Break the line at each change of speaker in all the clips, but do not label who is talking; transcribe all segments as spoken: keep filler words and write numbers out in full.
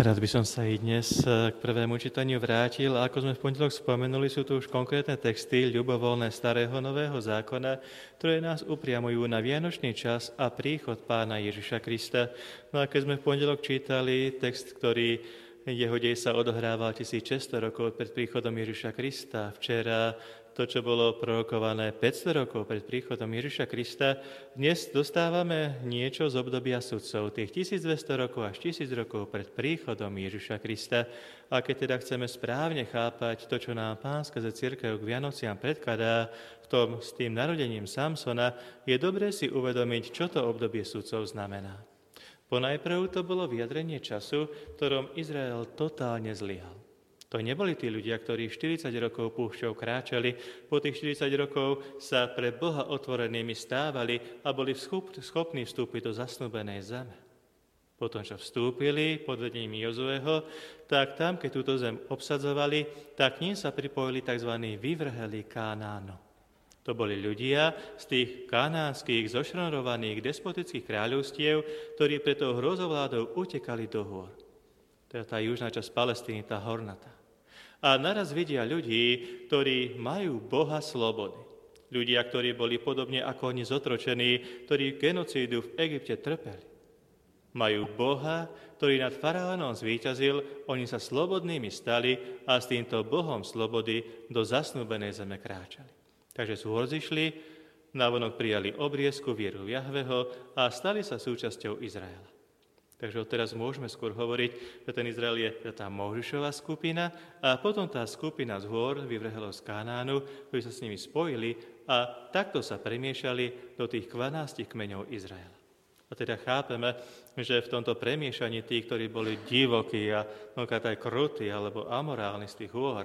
Rád by som sa i dnes k prvému čítaniu vrátil. A ako sme v pondelok spomenuli, sú tu už konkrétne texty ľubovoľné starého nového zákona, ktoré nás upriamujú na vianočný čas a príchod Pána Ježiša Krista. No a keď sme v pondelok čítali text, ktorý jeho dej sa odohrával tisícšesťsto rokov pred príchodom Ježiša Krista, včera to, čo bolo prorokované päťsto rokov pred príchodom Ježiša Krista, dnes dostávame niečo z obdobia sudcov, tých tisícdvesto rokov až tisíc rokov pred príchodom Ježiša Krista. A keď teda chceme správne chápať to, čo nám Pán skrze cirkev k Vianociam predkladá v tom s tým narodením Samsona, je dobré si uvedomiť, čo to obdobie sudcov znamená. Ponajprv to bolo vyjadrenie času, v ktorom Izrael totálne zlyhal. To neboli tí ľudia, ktorí štyridsať rokov púšťou kráčali, po tých štyridsať rokov sa pre Boha otvorenými stávali a boli schopní vstúpiť do zasnúbenej zeme. Potom, čo vstúpili pod vedením Jozueho, tak tam, keď túto zem obsadzovali, tak k ním sa pripojili tzv. Vyvrhelí Kánánu. To boli ľudia z tých kanánskych zošronrovaných despotických kráľovstiev, ktorí pre tou hrozovládou utekali do hôr. To je tá južná časť Palestíny, tá hornatá. A naraz vidia ľudí, ktorí majú Boha slobody. Ľudia, ktorí boli podobne ako oni zotročení, ktorí genocídu v Egypte trpeli. Majú Boha, ktorý nad faraónom zvíťazil, oni sa slobodnými stali a s týmto Bohom slobody do zasnúbenej zeme kráčali. Takže sú rozišli, navonok prijali obriezku vieru v Jahveho a stali sa súčasťou Izraela. Takže odteraz môžeme skôr hovoriť, že ten Izrael je tá Mojžišová skupina a potom tá skupina z hôr vyvrhelo z Kanánu, ktorí sa s nimi spojili a takto sa premiešali do tých dvanástich kmeňov Izraela. A teda chápeme, že v tomto premiešaní tí, ktorí boli divokí a aj krutí alebo amorálni z tých hôr,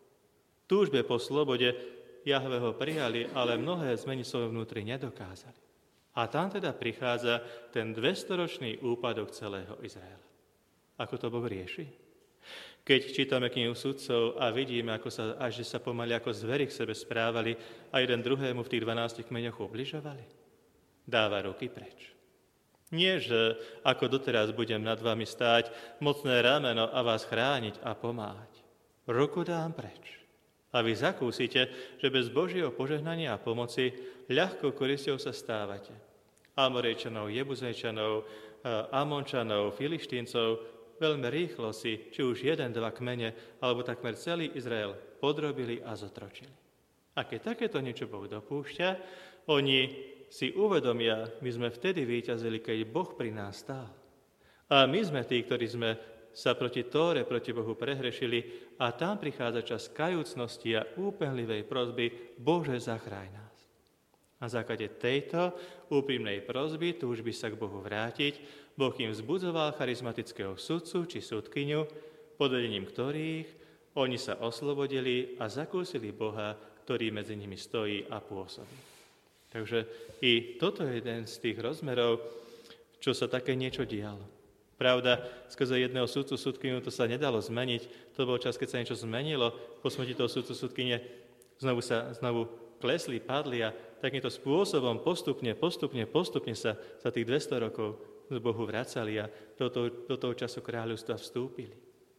túžbe po slobode Jahve ho prijali, ale mnohé zmeny svojho vnútri nedokázali. A tam teda prichádza ten dvestoročný úpadok celého Izraela. Ako to Boh rieši? Keď čítame knihu sudcov a vidíme, ako sa, až že sa pomaly ako zveri k sebe správali a jeden druhému v tých dvanástich kmeňoch ubližovali, dáva ruky preč. Nie, že ako doteraz budem nad vami stáť, mocné rameno a vás chrániť a pomáhať. Ruku dám preč. A vy zakúsite, že bez Božieho požehnania a pomoci ľahkou korisťou sa stávate. Amorejčanov, Jebuzejčanov, Amončanov, Filištíncov, veľmi rýchlo si, či už jeden, dva kmene, alebo takmer celý Izrael podrobili a zotročili. A keď takéto niečo Boh dopúšťa, oni si uvedomia, my sme vtedy víťazili, keď Boh pri nás stál. A my sme tí, ktorí sme sa proti Tóre, proti Bohu prehrešili a tam prichádza čas kajúcnosti a úpenlivej prosby: Bože, zachráň nás. Na základe tejto úprimnej prosby, túžby sa k Bohu vrátiť, Boh im vzbudzoval charizmatického sudcu či sudkyňu, pod vedením ktorých oni sa oslobodili a zakúsili Boha, ktorý medzi nimi stojí a pôsobí. Takže i toto je jeden z tých rozmerov, čo sa také niečo dialo. Pravda, skrze jedného sudcu, sudkyňu to sa nedalo zmeniť. To bol čas, keď sa niečo zmenilo. Po smrti toho sudcu, sudkyne znovu sa znovu klesli, padli a takýmto spôsobom postupne, postupne, postupne sa za tých dvesto rokov z Bohu vracali a do toho, do toho času kráľovstva vstúpili.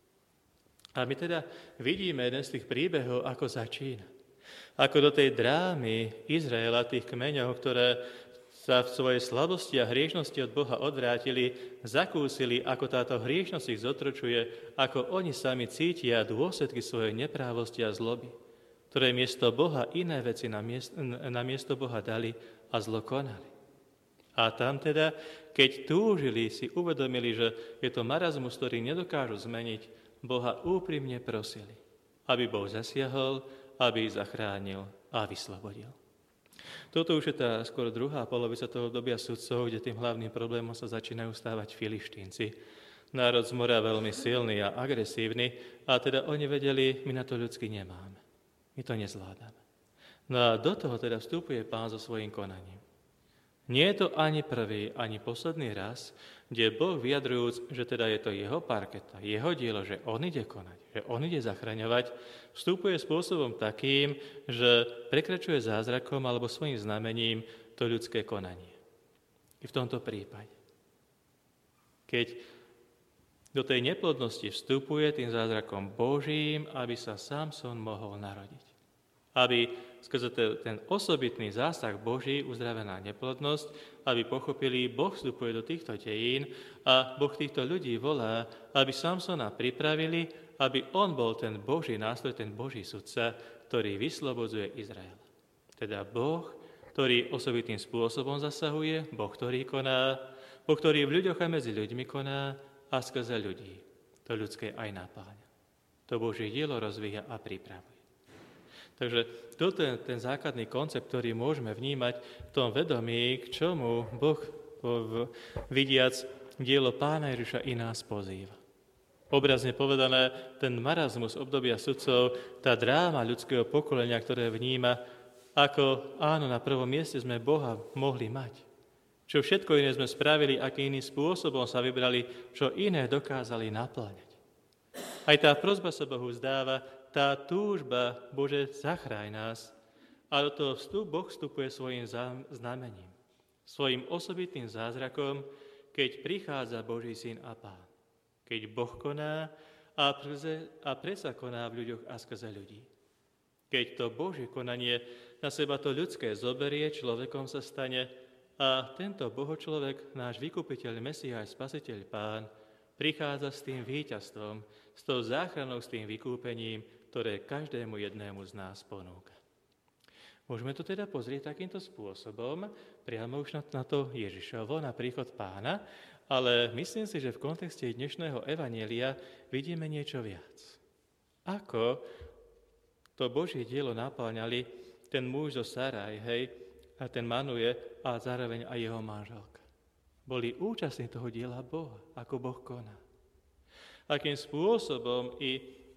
A my teda vidíme jeden z tých príbehov, ako začína. Ako do tej drámy Izraela, tých kmeňov, ktoré sa v svojej slabosti a hriešnosti od Boha odvrátili, zakúsili, ako táto hriešnosť ich zotročuje, ako oni sami cítia dôsledky svojej neprávosti a zloby, ktoré miesto Boha iné veci na miesto, na miesto Boha dali a zlo konali. A tam teda, keď túžili, si uvedomili, že je to marazmus, ktorý nedokážu zmeniť, Boha úprimne prosili, aby Boh zasiahol, aby ich zachránil a vyslobodil. Toto už je tá skoro druhá polovica toho obdobia sudcov, kde tým hlavným problémom sa začínajú stávať Filištínci. Národ z mora veľmi silný a agresívny, a teda oni vedeli, my na to ľudsky nemáme. My to nezvládame. No a do toho teda vstupuje Pán so svojím konaním. Nie je to ani prvý, ani posledný raz, kde Boh vyjadrujúc, že teda je to jeho parketa, jeho dielo, že on ide konať, že on ide zachraňovať, vstupuje spôsobom takým, že prekračuje zázrakom alebo svojím znamením to ľudské konanie. I v tomto prípade. Keď Do tej neplodnosti vstupuje tým zázrakom Božím, aby sa Samson mohol narodiť. Aby skrze ten osobitný zásah Boží uzdravená neplodnosť, aby pochopili, Boh vstupuje do týchto dejín a Boh týchto ľudí volá, aby Samsona pripravili, aby on bol ten Boží nástroj, ten Boží sudca, ktorý vyslobodzuje Izrael. Teda Boh, ktorý osobitným spôsobom zasahuje, Boh, ktorý koná, Boh, ktorý v ľuďoch a medzi ľuďmi koná a skrze ľudí to ľudské aj napáňa. To Božie dielo rozvíja a pripravuje. Takže toto je ten základný koncept, ktorý môžeme vnímať v tom vedomí, k čomu Boh, vidiac dielo Pána Ježiša, i nás pozýva. Obrazne povedané, ten marazmus obdobia sudcov, tá dráma ľudského pokolenia, ktoré vníma, ako áno, na prvom mieste sme Boha mohli mať. Čo všetko iné sme spravili, akým iným spôsobom sa vybrali, čo iné dokázali naplňať. Aj tá prosba sa Bohu zdáva, tá túžba, Bože, zachráň nás. A do toho vstup, Boh vstupuje svojim znamením, svojim osobitným zázrakom, keď prichádza Boží syn a Pán. Keď Boh koná a, prze, a predsa koná v ľuďoch a skrze ľudí. Keď to Božie konanie na seba to ľudské zoberie, človekom sa stane a tento Bohočlovek, náš vykupiteľ, Mesiáš, Spasiteľ, Pán, prichádza s tým víťazstvom, s tou záchranou, s tým vykúpením, ktoré každému jednému z nás ponúka. Môžeme to teda pozrieť takýmto spôsobom, priamo už na to Ježišovo, na príchod Pána, ale myslím si, že v kontexte dnešného evanjelia vidíme niečo viac. Ako to Božie dielo napáňali ten muž zo Saraj, hej, a ten Manuje a zároveň aj jeho manželka. Boli účastní toho diela Boha, ako Boh koná. Akým spôsobom i,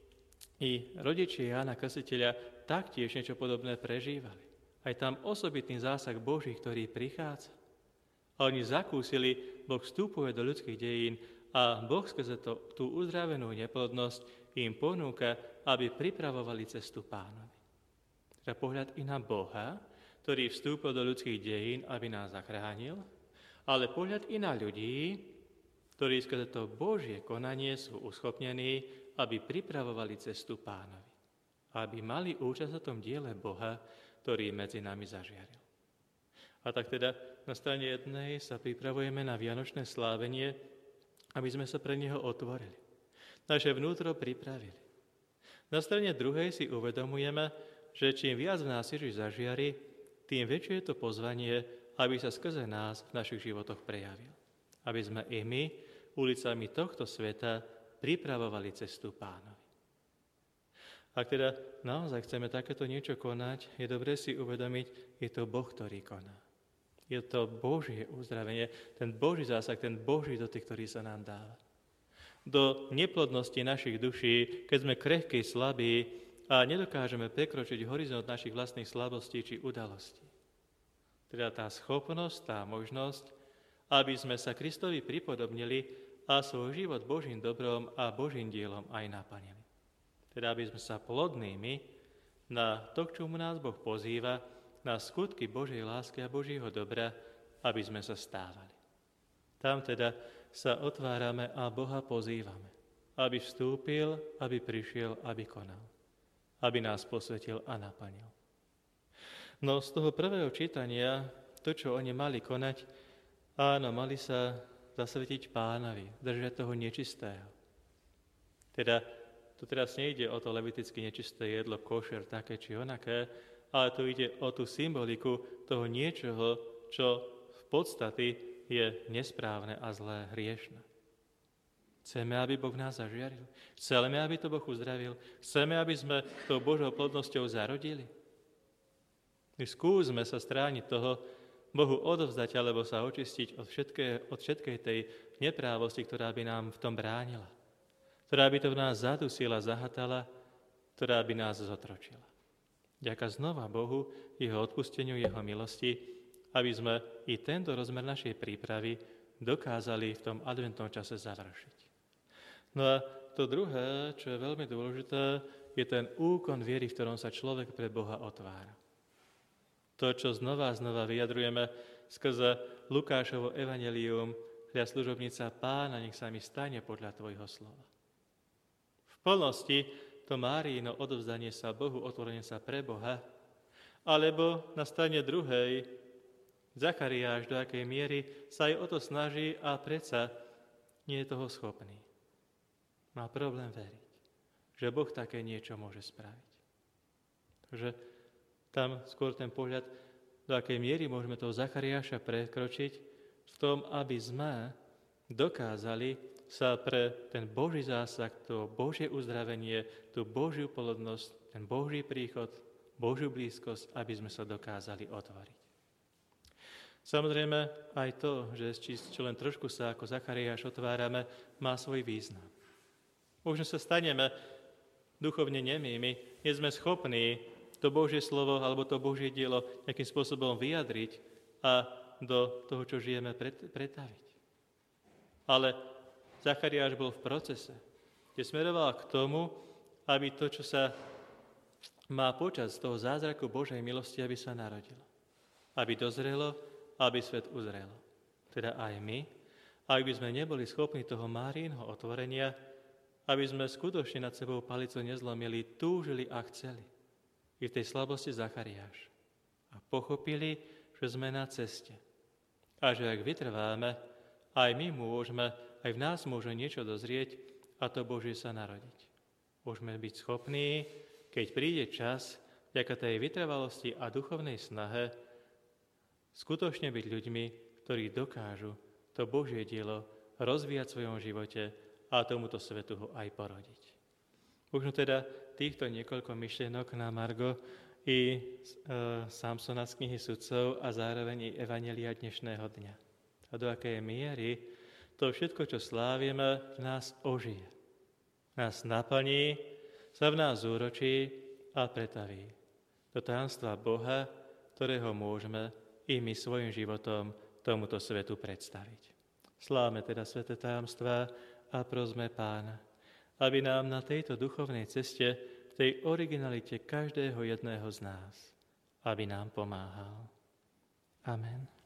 i rodičia Jána Krstiteľa taktiež niečo podobné prežívali. Aj tam osobitný zásah Boží, ktorý prichádza. A oni zakúsili, Boh vstupuje do ľudských dejín a Boh skrze to, tú uzdravenú neplodnosť im ponúka, aby pripravovali cestu Pánovi. Teda pohľad i na Boha, ktorý vstúpil do ľudských dejín, aby nás zachránil, ale pohľad i na ľudí, ktorí skrze to Božie konanie sú uschopnení, aby pripravovali cestu Pánovi. Aby mali účasť na tom diele Boha, ktorý medzi nami zažiaril. A tak teda na strane jednej sa pripravujeme na vianočné slávenie, aby sme sa pre neho otvorili. Naše vnútro pripravili. Na strane druhej si uvedomujeme, že čím viac v nás Ježiš zažiari, tým väčšie je to pozvanie, aby sa skrze nás v našich životoch prejavil. Aby sme i my ulicami tohto sveta pripravovali cestu Pánovi. Ak teda naozaj chceme takéto niečo konať, je dobré si uvedomiť, je to Boh, ktorý koná. Je to Božie uzdravenie, ten Boží zásah, ten Boží dotyk, ktorý sa nám dáva. Do neplodnosti našich duší, keď sme krehkí, slabí a nedokážeme prekročiť horizont našich vlastných slabostí či udalostí. Teda tá schopnosť, tá možnosť, aby sme sa Kristovi pripodobnili a svoj život Božím dobrom a Božím dielom aj naplnili. Teda aby sme sa plodnými na to, k čomu nás Boh pozýva, na skutky Božej lásky a Božího dobra, aby sme sa stávali. Tam teda sa otvárame a Boha pozývame, aby vstúpil, aby prišiel, aby konal, aby nás posvetil a naplnil. No z toho prvého čítania, to, čo oni mali konať, áno, mali sa zasvetiť Pánovi, držať toho nečistého. Teda, tu teraz nejde o to leviticky nečisté jedlo, košer, také či onaké, ale tu ide o tú symboliku toho niečoho, čo v podstate je nesprávne a zlé, hriešne. Chceme, aby Boh nás zažiaril. Chceme, aby to Boh uzdravil. Chceme, aby sme tou Božou plodnosťou zarodili. My skúsme sa strániť toho, Bohu odovzdať alebo sa očistiť od všetkej, od všetkej tej neprávosti, ktorá by nám v tom bránila. Ktorá by to v nás zadusila, zahatala, ktorá by nás zotročila. Ďaká znova Bohu, jeho odpusteniu, jeho milosti, aby sme i tento rozmer našej prípravy dokázali v tom adventnom čase završiť. No a to druhé, čo je veľmi dôležité, je ten úkon viery, v ktorom sa človek pre Boha otvára. To, čo znova a znova vyjadrujeme skrze Lukášovo evanjelium, teda služobnica Pána, nech sa mi stane podľa Tvojho slova. V plnosti to Máriino odovzdanie sa Bohu, otvorenie sa pre Boha, alebo na strane druhej Zachariáš, do akej miery sa aj o to snaží a predsa nie je toho schopný. Má problém veriť, že Boh také niečo môže spraviť. Takže tam skôr ten pohľad, do akej miery môžeme toho Zachariáša prekročiť v tom, aby sme dokázali sa pre ten Boží zásah, to Božie uzdravenie, tú Božiu plodnosť, ten Boží príchod, Božiu blízkosť, aby sme sa dokázali otvoriť. Samozrejme aj to, že či, čo len trošku sa ako Zachariáš otvárame, má svoj význam. Možno sa staneme duchovne nemými, nie sme schopní to Božie slovo alebo to Božie dielo nejakým spôsobom vyjadriť a do toho, čo žijeme, pretaviť. Ale Zachariáš bol v procese, kde smeroval k tomu, aby to, čo sa má počas toho zázraku Božej milosti, aby sa narodilo. Aby dozrelo, aby svet uzrelo. Teda aj my, ak by sme neboli schopní toho Márínho otvorenia, aby sme skutočne nad sebou palicu nezlomili, túžili a chceli. I v tej slabosti Zachariáš. A pochopili, že sme na ceste. A že ak vytrváme, aj my môžeme, aj v nás môže niečo dozrieť a to Božie sa narodiť. Môžeme byť schopní, keď príde čas, vďaka tej vytrvalosti a duchovnej snahe, skutočne byť ľuďmi, ktorí dokážu to Božie dielo rozvíjať v svojom živote a tomuto svetu ho aj porodiť. Možno teda týchto niekoľko myšlienok na margo i e, Samsona z knihy Sudcov a zároveň i Evanjelia dnešného dňa. A do akej miery to všetko, čo slávime, v nás ožije. Nás naplní, sa v nás zúročí a pretaví. Do tajomstva Boha, ktorého môžeme i my svojim životom tomuto svetu predstaviť. Slávme teda sväté tajomstvá a prosme Pána, aby nám na tejto duchovnej ceste, v tej originalite každého jedného z nás, aby nám pomáhal. Amen.